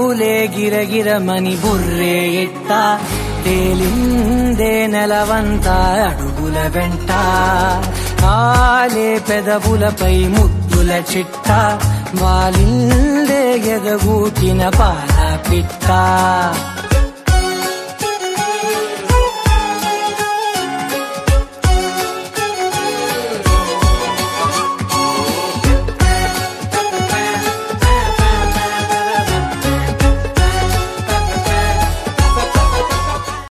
పూలే గిరగిరమని బుర్రే ఎట్ట తేలిందే నెలవంతా అడుగుల వెంట కాలే పెదవులపై ముద్దుల చిట్ట వాలిందే ఎదగూటిన పాల పిట్ట